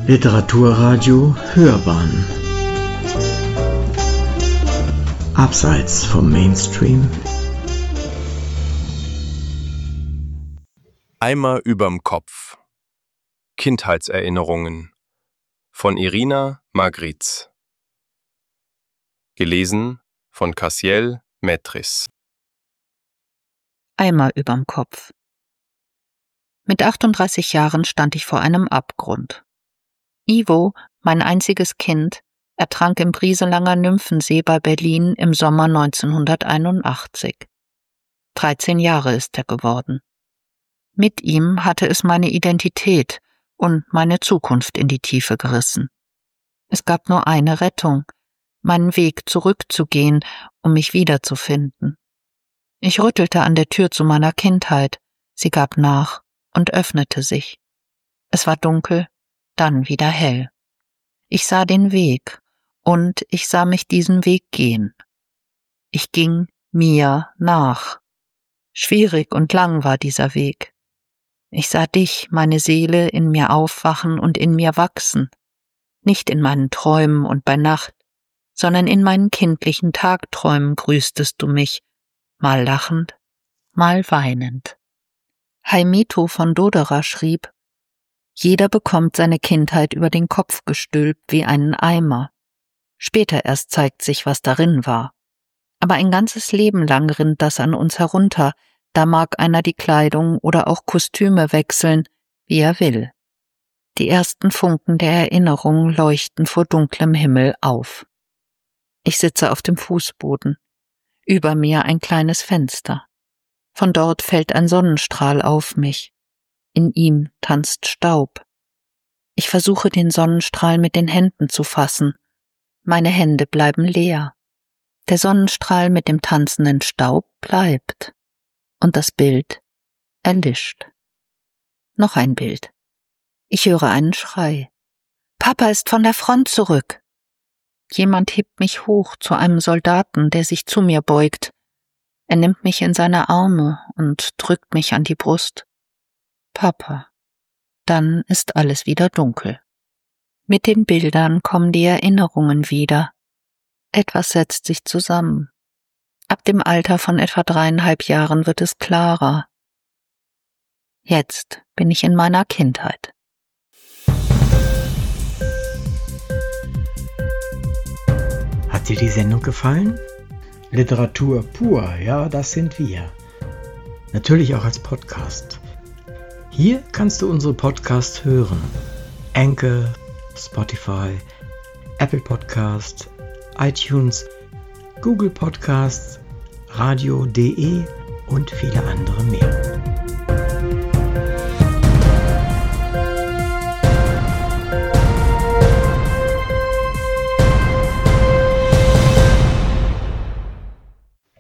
Literaturradio Hörbahn Abseits vom Mainstream. Eimer überm Kopf. Kindheitserinnerungen von Irina Magriz. Gelesen von Cassiel Metris. Eimer überm Kopf. Mit 38 Jahren stand ich vor einem Abgrund. Ivo, mein einziges Kind, ertrank im Brieselanger Nymphensee bei Berlin im Sommer 1981. 13 Jahre ist er geworden. Mit ihm hatte es meine Identität und meine Zukunft in die Tiefe gerissen. Es gab nur eine Rettung, meinen Weg zurückzugehen, um mich wiederzufinden. Ich rüttelte an der Tür zu meiner Kindheit, sie gab nach und öffnete sich. Es war dunkel, dann wieder hell. Ich sah den Weg und ich sah mich diesen Weg gehen. Ich ging mir nach. Schwierig und lang war dieser Weg. Ich sah dich, meine Seele, in mir aufwachen und in mir wachsen. Nicht in meinen Träumen und bei Nacht, sondern in meinen kindlichen Tagträumen grüßtest du mich, mal lachend, mal weinend. Heimito von Doderer schrieb: Jeder bekommt seine Kindheit über den Kopf gestülpt wie einen Eimer. Später erst zeigt sich, was darin war. Aber ein ganzes Leben lang rinnt das an uns herunter, da mag einer die Kleidung oder auch Kostüme wechseln, wie er will. Die ersten Funken der Erinnerung leuchten vor dunklem Himmel auf. Ich sitze auf dem Fußboden. Über mir ein kleines Fenster. Von dort fällt ein Sonnenstrahl auf mich. In ihm tanzt Staub. Ich versuche, den Sonnenstrahl mit den Händen zu fassen. Meine Hände bleiben leer. Der Sonnenstrahl mit dem tanzenden Staub bleibt. Und das Bild erlischt. Noch ein Bild. Ich höre einen Schrei. Papa ist von der Front zurück. Jemand hebt mich hoch zu einem Soldaten, der sich zu mir beugt. Er nimmt mich in seine Arme und drückt mich an die Brust. Papa. Dann ist alles wieder dunkel. Mit den Bildern kommen die Erinnerungen wieder. Etwas setzt sich zusammen. Ab dem Alter von etwa 3,5 Jahren wird es klarer. Jetzt bin ich in meiner Kindheit. Hat dir die Sendung gefallen? Literatur pur, ja, das sind wir. Natürlich auch als Podcast. Hier kannst du unsere Podcasts hören. Anchor, Spotify, Apple Podcast, iTunes, Google Podcasts, radio.de und viele andere mehr.